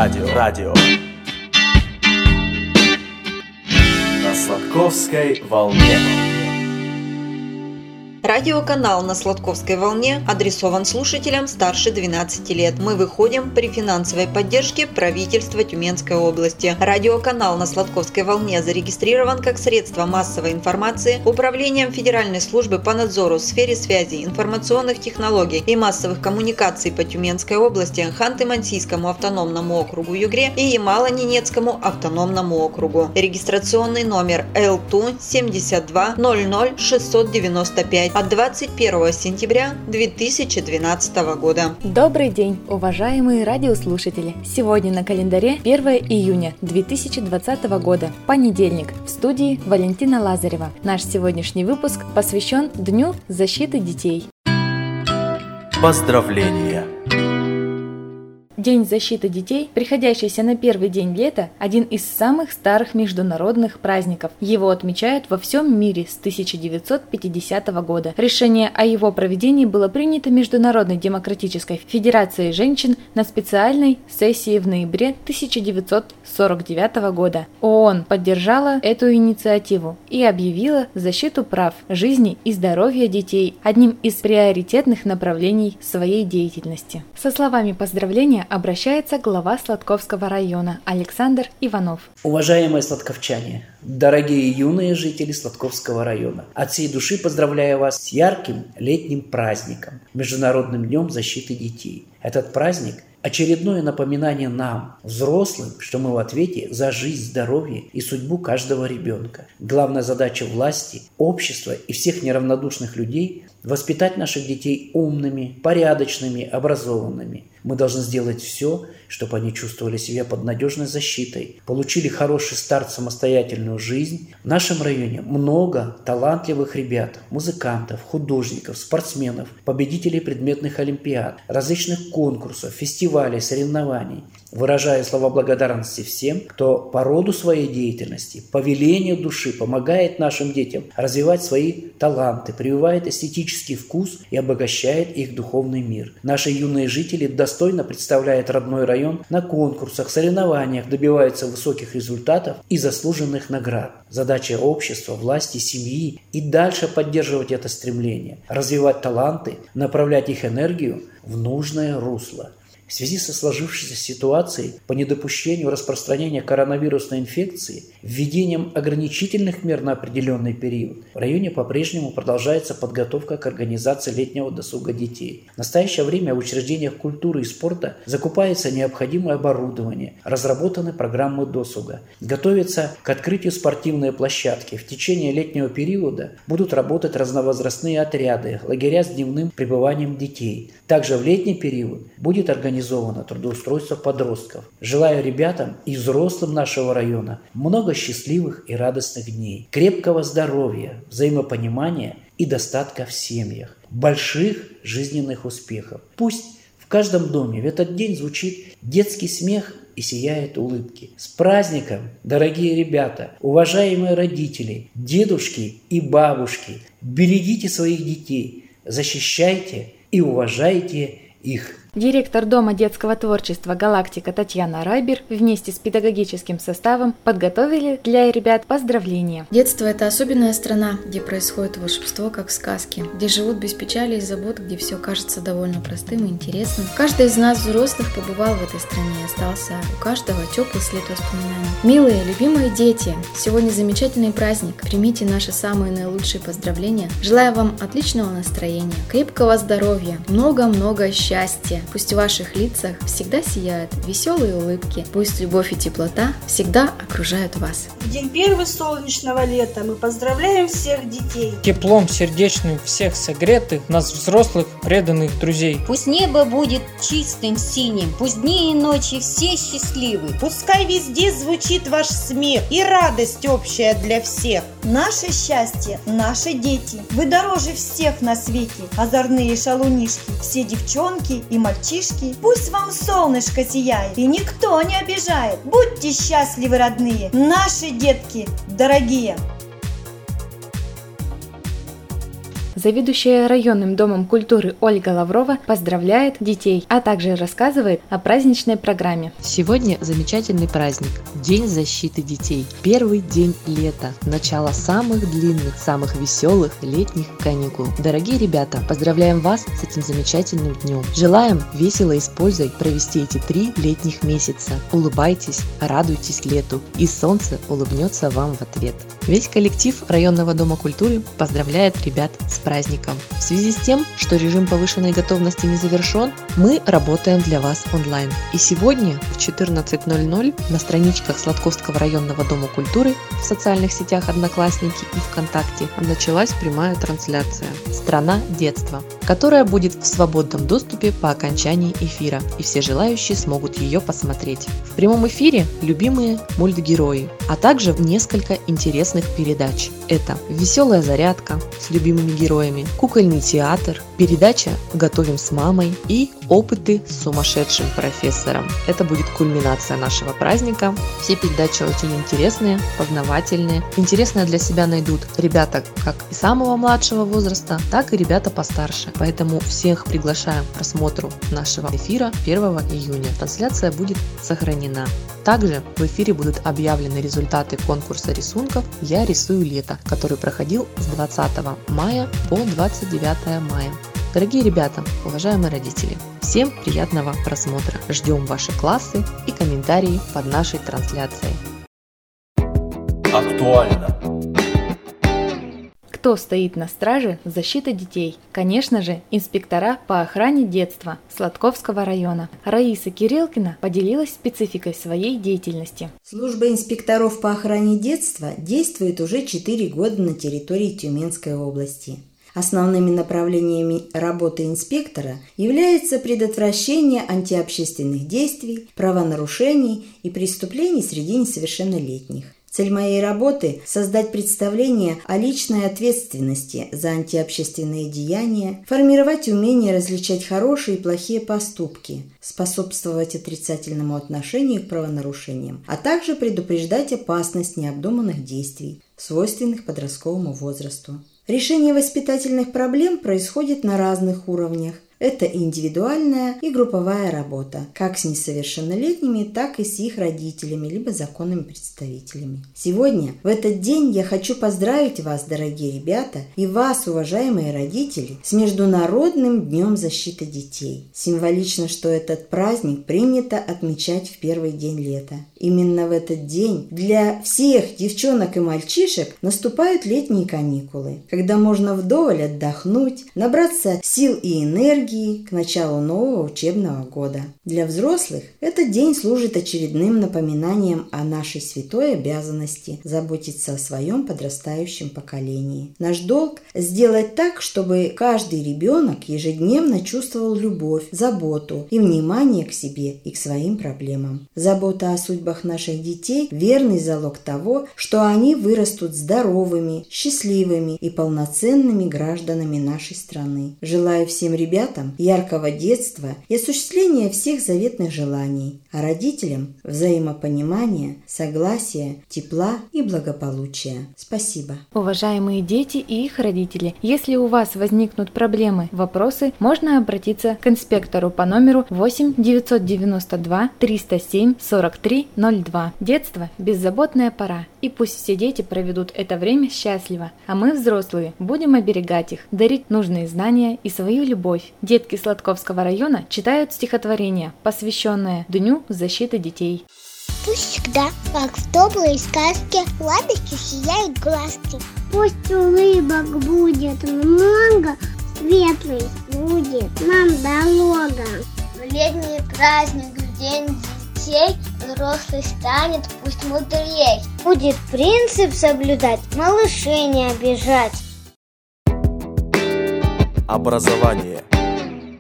Радио. На Сладковской волне. Радиоканал на Сладковской волне адресован слушателям старше 12 лет. Мы выходим при финансовой поддержке правительства Тюменской области. Радиоканал на Сладковской волне зарегистрирован как средство массовой информации Управлением Федеральной службы по надзору в сфере связи, информационных технологий и массовых коммуникаций по Тюменской области, Ханты-Мансийскому автономному округу Югре и Ямало-Ненецкому автономному округу. Регистрационный номер ЛТУ 72 00 695 от 21 сентября 2012 года. Добрый день, уважаемые радиослушатели! Сегодня на календаре 1 июня 2020 года, понедельник. В студии Валентина Лазарева. Наш сегодняшний выпуск посвящен Дню защиты детей. Поздравления! День защиты детей, приходящийся на первый день лета, один из самых старых международных праздников. Его отмечают во всем мире с 1950 года. Решение о его проведении было принято Международной демократической федерацией женщин на специальной сессии в ноябре 1949 года. ООН поддержала эту инициативу и объявила защиту прав, жизни и здоровья детей одним из приоритетных направлений своей деятельности. Со словами поздравления обращается глава Сладковского района Александр Иванов. Уважаемые сладковчане, дорогие юные жители Сладковского района, от всей души поздравляю вас с ярким летним праздником, Международным днем защиты детей. Этот праздник – очередное напоминание нам, взрослым, что мы в ответе за жизнь, здоровье и судьбу каждого ребенка. Главная задача власти, общества и всех неравнодушных людей – воспитать наших детей умными, порядочными, образованными. Мы должны сделать все, чтобы они чувствовали себя под надежной защитой, получили хороший старт в самостоятельную жизнь. В нашем районе много талантливых ребят, музыкантов, художников, спортсменов, победителей предметных олимпиад, различных конкурсов, фестивалей, соревнований. Выражаю слова благодарности всем, кто по роду своей деятельности, по велению души помогает нашим детям развивать свои таланты, прививает эстетический вкус и обогащает их духовный мир. Наши юные жители достойно представляют родной район на конкурсах, соревнованиях, добиваются высоких результатов и заслуженных наград. Задача общества, власти, семьи и дальше поддерживать это стремление, развивать таланты, направлять их энергию в нужное русло. В связи со сложившейся ситуацией по недопущению распространения коронавирусной инфекции, введением ограничительных мер на определенный период, в районе по-прежнему продолжается подготовка к организации летнего досуга детей. В настоящее время в учреждениях культуры и спорта закупается необходимое оборудование, разработаны программы досуга, готовятся к открытию спортивные площадки. В течение летнего периода будут работать разновозрастные отряды, лагеря с дневным пребыванием детей. Также в летний период будет организовано трудоустройство подростков. Желаю ребятам и взрослым нашего района много счастливых и радостных дней, крепкого здоровья, взаимопонимания и достатка в семьях, больших жизненных успехов. Пусть в каждом доме в этот день звучит детский смех и сияют улыбки. С праздником, дорогие ребята, уважаемые родители, дедушки и бабушки! Берегите своих детей, защищайте и уважайте их. Директор Дома детского творчества «Галактика» Татьяна Райбер вместе с педагогическим составом подготовили для ребят поздравления. Детство – это особенная страна, где происходит волшебство, как в сказке, где живут без печали и забот, где все кажется довольно простым и интересным. Каждый из нас, взрослых, побывал в этой стране и остался у каждого теплый след воспоминаний. Милые, любимые дети, сегодня замечательный праздник. Примите наши самые наилучшие поздравления. Желаю вам отличного настроения, крепкого здоровья, много-много счастья. Пусть в ваших лицах всегда сияют веселые улыбки. Пусть любовь и теплота всегда окружают вас. В день первого солнечного лета мы поздравляем всех детей. Теплом сердечным всех согретых, нас взрослых, преданных друзей. Пусть небо будет чистым, синим, пусть дни и ночи все счастливы. Пускай везде звучит ваш смех и радость общая для всех. Наше счастье, наши дети. Вы дороже всех на свете, озорные шалунишки, все девчонки и мальчишки. Пусть вам солнышко сияет и никто не обижает. Будьте счастливы, родные, наши детки дорогие. заведующая районным домом культуры Ольга Лаврова поздравляет детей, а также рассказывает о праздничной программе. Сегодня замечательный праздник – День защиты детей. Первый день лета, начало самых длинных, самых веселых летних каникул. Дорогие ребята, поздравляем вас с этим замечательным днем. Желаем весело и с пользой провести эти 3 летних месяца. Улыбайтесь, радуйтесь лету, и солнце улыбнется вам в ответ. Весь коллектив районного дома культуры поздравляет ребят с праздником. В связи с тем, что режим повышенной готовности не завершен, мы работаем для вас онлайн. И сегодня в 14:00 на страничках Сладковского районного дома культуры в социальных сетях Одноклассники и ВКонтакте началась прямая трансляция «Страна детства», которая будет в свободном доступе по окончании эфира, и все желающие смогут ее посмотреть. В прямом эфире любимые мультгерои, а также несколько интересных передач. Это «Веселая зарядка» с любимыми героями, кукольный театр, передача «Готовим с мамой» и «Опыты с сумасшедшим профессором». Это будет кульминация нашего праздника. Все передачи очень интересные, познавательные. Интересное для себя найдут ребята как и самого младшего возраста, так и ребята постарше. Поэтому всех приглашаем к просмотру нашего эфира 1 июня. Трансляция будет сохранена. Также в эфире будут объявлены результаты конкурса рисунков «Я рисую лето», который проходил с 20 мая по 29 мая. Дорогие ребята, уважаемые родители, всем приятного просмотра. Ждем ваши классы и комментарии под нашей трансляцией. Актуально. Кто стоит на страже защиты детей? Конечно же, инспектора по охране детства Сладковского района. Раиса Кирилкина поделилась спецификой своей деятельности. Служба инспекторов по охране детства действует уже 4 года на территории Тюменской области. Основными направлениями работы инспектора является предотвращение антиобщественных действий, правонарушений и преступлений среди несовершеннолетних. Цель моей работы – создать представление о личной ответственности за антиобщественные деяния, формировать умение различать хорошие и плохие поступки, способствовать отрицательному отношению к правонарушениям, а также предупреждать опасность необдуманных действий, свойственных подростковому возрасту. Решение воспитательных проблем происходит на разных уровнях. Это индивидуальная и групповая работа, как с несовершеннолетними, так и с их родителями, либо законными представителями. Сегодня, в этот день, я хочу поздравить вас, дорогие ребята, и вас, уважаемые родители, с Международным днем защиты детей. Символично, что этот праздник принято отмечать в первый день лета. Именно в этот день для всех девчонок и мальчишек наступают летние каникулы, когда можно вдоволь отдохнуть, набраться сил и энергии к началу нового учебного года. Для взрослых этот день служит очередным напоминанием о нашей святой обязанности заботиться о своем подрастающем поколении. Наш долг – сделать так, чтобы каждый ребенок ежедневно чувствовал любовь, заботу и внимание к себе и к своим проблемам. Забота о судьбах наших детей – верный залог того, что они вырастут здоровыми, счастливыми и полноценными гражданами нашей страны. Желаю всем ребятам яркого детства и осуществления всех заветных желаний, а родителям взаимопонимания, согласия, тепла и благополучия. Спасибо. Уважаемые дети и их родители, если у вас возникнут проблемы, вопросы, можно обратиться к инспектору по номеру 8 992 307 43 02. Детство – беззаботная пора, и пусть все дети проведут это время счастливо, а мы, взрослые, будем оберегать их, дарить нужные знания и свою любовь. Детки Сладковского района читают стихотворение, посвященное Дню защиты детей. Пусть всегда, как в доброй сказке, радостью сияют глазки. Пусть улыбок будет много, светлой будет нам дорога. В летний праздник, в день детей, взрослый станет пусть мудрей. Будет принцип соблюдать, малышей не обижать. Образование.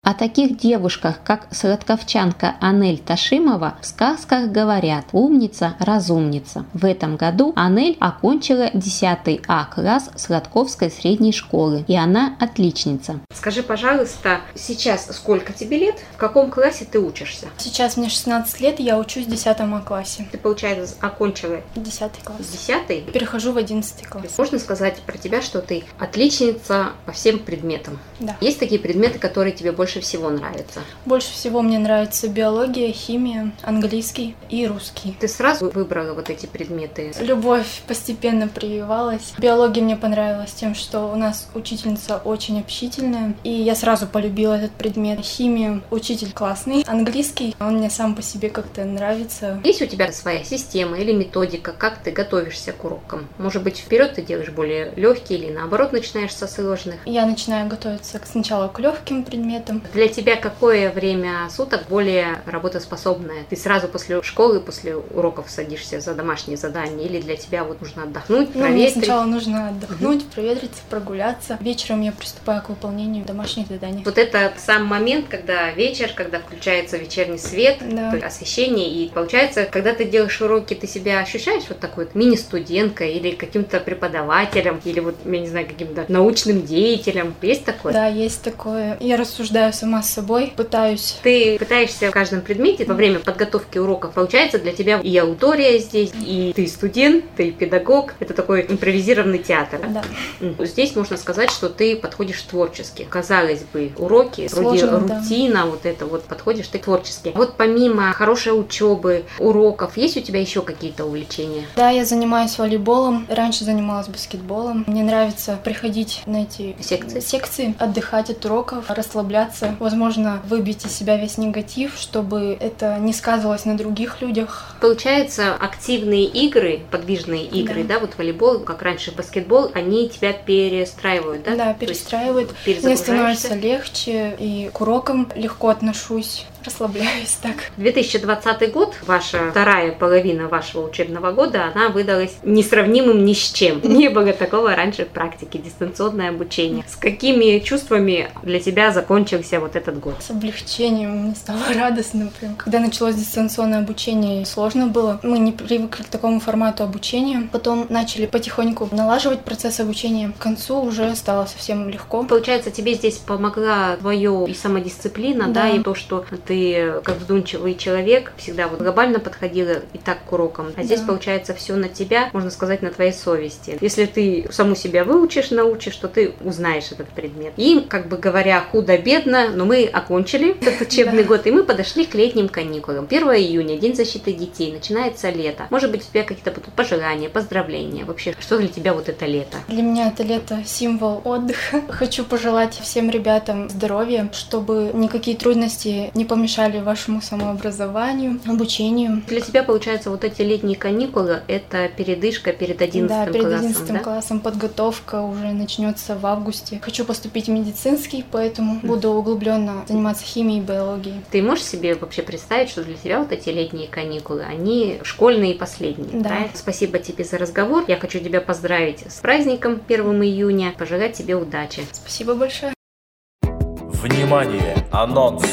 О таких девушках, как сладковчанка Анель Ташимова, в сказках говорят: умница, разумница. В этом году Анель окончила 10 А класс Сладковской средней школы, и она отличница. Скажи, пожалуйста, сейчас сколько тебе лет? В каком классе ты учишься? Сейчас мне 16 лет, я учусь в 10 А классе. Ты, получается, окончила 10 класс. 10? Перехожу в 11 класс. Можно сказать про тебя, что ты отличница по всем предметам? Да. Есть такие предметы, которые тебе больше всего нравятся? Больше всего мне нравится биология, химия, английский и русский. Ты сразу выбрала вот эти предметы? Любовь постепенно прививалась. Биология мне понравилась тем, что у нас учительница очень общительная, и я сразу полюбила этот предмет. Химия, учитель классный. Английский, он мне сам по себе как-то нравится. Есть у тебя своя система или методика, как ты готовишься к урокам? Может быть, вперед ты делаешь более легкие или наоборот начинаешь со сложных? Я начинаю готовиться сначала к легким предметам. Для тебя какое время суток более работоспособное? Ты сразу после школы, после уроков садишься за домашние задания, или для тебя вот нужно отдохнуть, проветрить? Мне сначала нужно отдохнуть, проветриться, прогуляться. Вечером я приступаю к выполнению домашних заданий. Вот это сам момент, когда вечер, когда включается вечерний свет, да. То есть освещение, и получается, когда ты делаешь уроки, ты себя ощущаешь вот такой вот мини-студенткой или каким-то преподавателем, или вот, я не знаю, каким-то научным деятелем? Есть такое? Да, есть такое. Я рассуждаю сама с собой, пытаюсь. Ты пытаешься в каждом предмете во время подготовки уроков. Получается, для тебя и аудитория здесь, и ты студент, ты педагог. Это такой импровизированный театр. Да. Здесь можно сказать, что ты подходишь творчески. Казалось бы, уроки, вроде рутина, вот это вот, подходишь ты творчески. Вот помимо хорошей учебы, уроков, есть у тебя еще какие-то увлечения? Да, я занимаюсь волейболом. Раньше занималась баскетболом. Мне нравится приходить на эти секции, отдыхать от уроков, расслабляться, возможно, выбить из себя весь негатив, чтобы это не сказывалось на других людях. Получается, активные игры, подвижные игры, да, вот волейбол, как раньше баскетбол, они тебя перестраивают, да? Да, перестраивают. Мне становится легче, и к урокам легко отношусь. Расслабляюсь так. 2020 год, ваша вторая половина вашего учебного года, она выдалась несравнимым ни с чем. Не было такого раньше в практике, дистанционное обучение. С какими чувствами для тебя закончился вот этот год? С облегчением, мне стало радостно прям. Когда началось дистанционное обучение, сложно было. Мы не привыкли к такому формату обучения. Потом начали потихоньку налаживать процесс обучения. К концу уже стало совсем легко. Получается, тебе здесь помогла твоя и самодисциплина, да, и то, что ты как вдумчивый человек всегда вот глобально подходила и так к урокам. А здесь получается все на тебя, можно сказать, на твоей совести. Если ты саму себя выучишь, научишь, то ты узнаешь этот предмет. И, как бы говоря, худо-бедно, но мы окончили этот учебный год, и мы подошли к летним каникулам. 1 июня, День защиты детей, начинается лето. Может быть, у тебя какие-то будут пожелания, поздравления. Вообще, что для тебя вот это лето? Для меня это лето символ отдыха. Хочу пожелать всем ребятам здоровья, чтобы никакие трудности не помешали вашему самообразованию, обучению. Для тебя, получается, вот эти летние каникулы — это передышка перед 11 классом, да? перед 11 классом. Подготовка уже начнется в августе. Хочу поступить в медицинский, поэтому буду углубленно заниматься химией и биологией. Ты можешь себе вообще представить, что для тебя вот эти летние каникулы, они школьные и последние? Да. Правильно? Спасибо тебе за разговор. Я хочу тебя поздравить с праздником 1 июня, пожелать тебе удачи. Спасибо большое. Внимание! Анонс!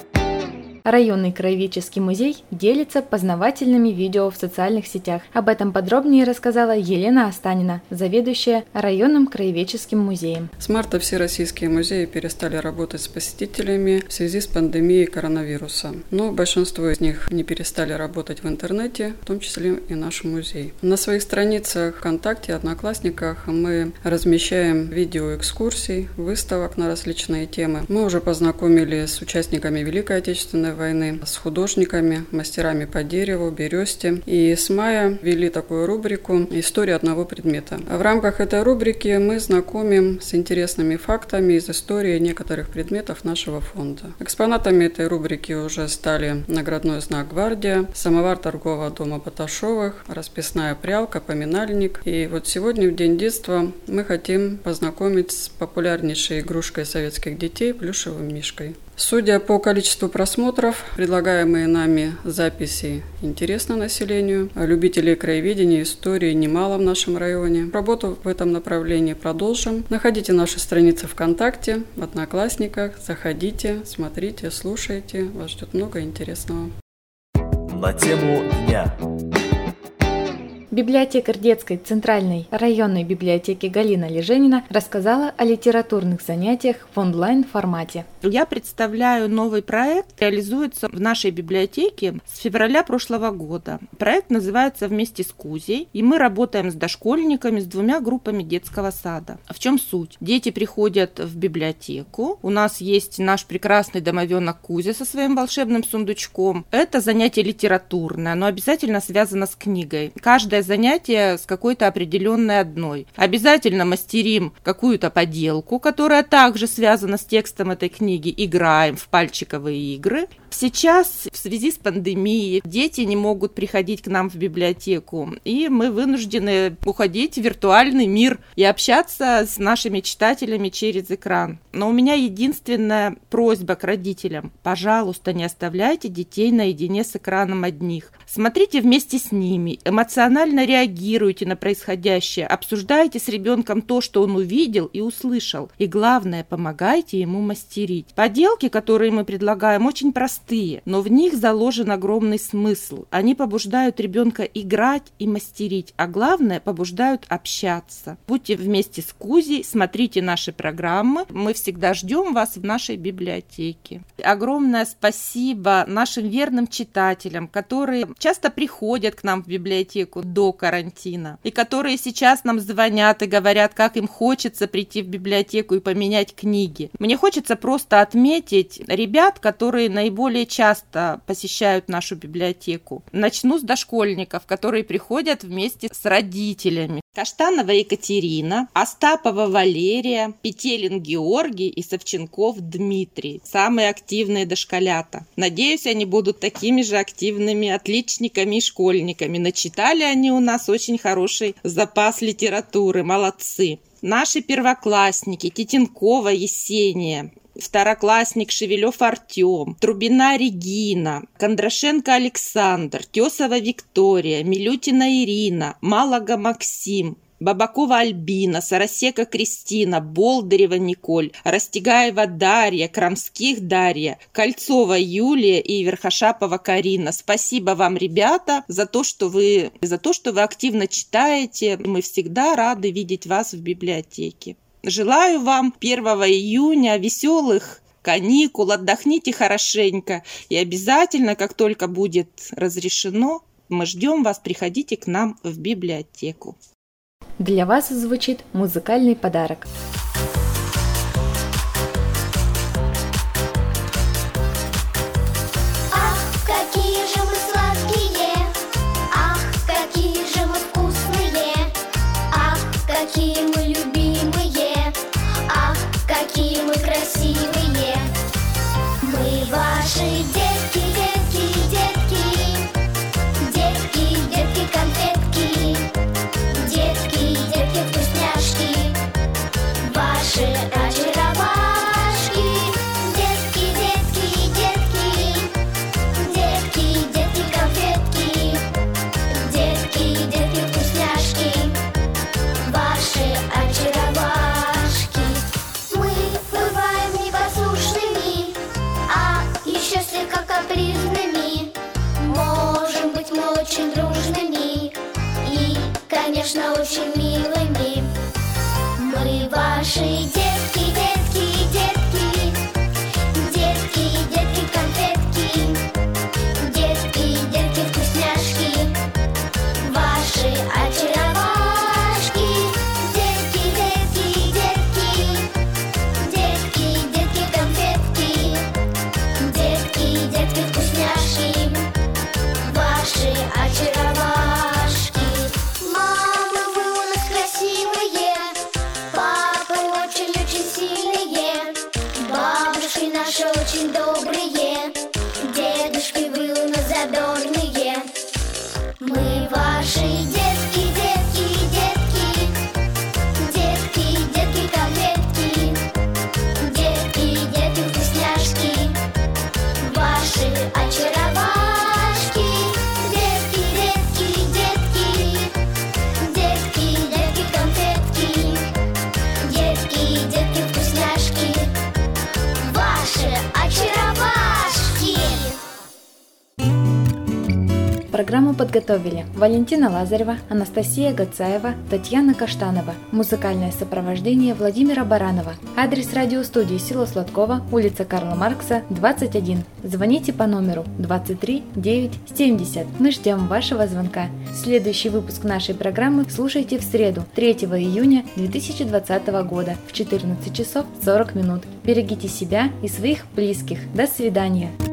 Районный краеведческий музей делится познавательными видео в социальных сетях. Об этом подробнее рассказала Елена Останина, заведующая районным краеведческим музеем. С марта все российские музеи перестали работать с посетителями в связи с пандемией коронавируса. Но большинство из них не перестали работать в интернете, в том числе и наш музей. На своих страницах ВКонтакте и Одноклассниках мы размещаем видео экскурсий, выставок на различные темы. Мы уже познакомились с участниками Великой Отечественной войны, с художниками, мастерами по дереву, бересте. И с мая ввели такую рубрику «История одного предмета». В рамках этой рубрики мы знакомим с интересными фактами из истории некоторых предметов нашего фонда. Экспонатами этой рубрики уже стали наградной знак «Гвардия», самовар торгового дома Баташовых, расписная прялка, поминальник. И вот сегодня, в День детства, мы хотим познакомить с популярнейшей игрушкой советских детей – плюшевым мишкой. Судя по количеству просмотров, предлагаемые нами записи интересны населению. Любителей краеведения и истории немало в нашем районе. Работу в этом направлении продолжим. Находите наши страницы ВКонтакте, в Одноклассниках. Заходите, смотрите, слушайте. Вас ждет много интересного. На тему дня. Библиотекарь детской центральной районной библиотеки Галина Леженина рассказала о литературных занятиях в онлайн-формате. Я представляю новый проект, реализуется в нашей библиотеке с февраля прошлого года. Проект называется «Вместе с Кузей», и мы работаем с дошкольниками, с 2 группами детского сада. В чем суть? Дети приходят в библиотеку, у нас есть наш прекрасный домовенок Кузя со своим волшебным сундучком. Это занятие литературное, но обязательно связано с книгой. Каждое занятие с какой-то определенной одной. Обязательно мастерим какую-то поделку, которая также связана с текстом этой книги, играем в пальчиковые игры. Сейчас в связи с пандемией дети не могут приходить к нам в библиотеку, и мы вынуждены уходить в виртуальный мир и общаться с нашими читателями через экран. Но у меня единственная просьба к родителям: пожалуйста, не оставляйте детей наедине с экраном одних. Смотрите вместе с ними, эмоционально реагируйте на происходящее, обсуждайте с ребенком то, что он увидел и услышал. И главное, помогайте ему мастерить. Поделки, которые мы предлагаем, очень простые, но в них заложен огромный смысл. Они побуждают ребенка играть и мастерить, а главное, побуждают общаться. Будьте вместе с Кузей, смотрите наши программы. Мы всегда ждем вас в нашей библиотеке. Огромное спасибо нашим верным читателям, которые часто приходят к нам в библиотеку до карантина, и которые сейчас нам звонят и говорят, как им хочется прийти в библиотеку и поменять книги. Мне хочется просто отметить ребят, которые наиболее часто посещают нашу библиотеку. Начну с дошкольников, которые приходят вместе с родителями. Каштанова Екатерина, Остапова Валерия, Петелин Георгий и Савченков Дмитрий. Самые активные дошколята. Надеюсь, они будут такими же активными отличниками и школьниками. Начитали они у нас очень хороший запас литературы. Молодцы. Наши первоклассники: Титенкова Есения, второклассник Шевелев Артем, Трубина Регина, Кондрашенко Александр, Тесова Виктория, Милютина Ирина, Малага Максим, Бабакова Альбина, Сарасека Кристина, Болдырева Николь, Растегаева Дарья, Крамских Дарья, Кольцова Юлия и Верхошапова Карина. Спасибо вам, ребята, за то, что вы активно читаете. Мы всегда рады видеть вас в библиотеке. Желаю вам 1 июня веселых каникул, отдохните хорошенько и обязательно, как только будет разрешено, мы ждем вас, приходите к нам в библиотеку. Для вас звучит музыкальный подарок. Ах, какие же мы сладкие, ах, какие же мы вкусные, ах, какие мы любимые, ах, какие мы красивые. Мы ваши детки, детки, детки, детки, детки, конфетки, детки, детки, вкусняшки, ваши очаровашки. Детки, детки, детки, детки, детки, конфетки, детки, детки, вкусняшки, ваши очаровашки. Мы бываем непослушными, а еще слегка капризными. Можем быть мы очень дружными и, конечно, очень милыми. Мы ваши детки, детки, детки, детки, детки, конфетки, детки, детки, вкусняшки, ваши очаровашки. Детки, детки, детки, детки, детки, конфетки, детки, детки, вкусняшки, ваши очаровашки. Мама, вы у нас красивые, папы очень-очень сильные, бабушки наши очень добрые, дедушки вы у нас задорные. Мы ваши детки, детки, детки, детки, детки, конфетки, детки, детки, вкусняшки, Программу подготовили Валентина Лазарева, Анастасия Гацаева, Татьяна Каштанова. Музыкальное сопровождение Владимира Баранова. Адрес радиостудии село Сладково, улица Карла Маркса, 21. Звоните по номеру 23 9 70. Мы ждем вашего звонка. Следующий выпуск нашей программы слушайте в среду, 3 июня 2020 года в 14 часов 40 минут. Берегите себя и своих близких. До свидания.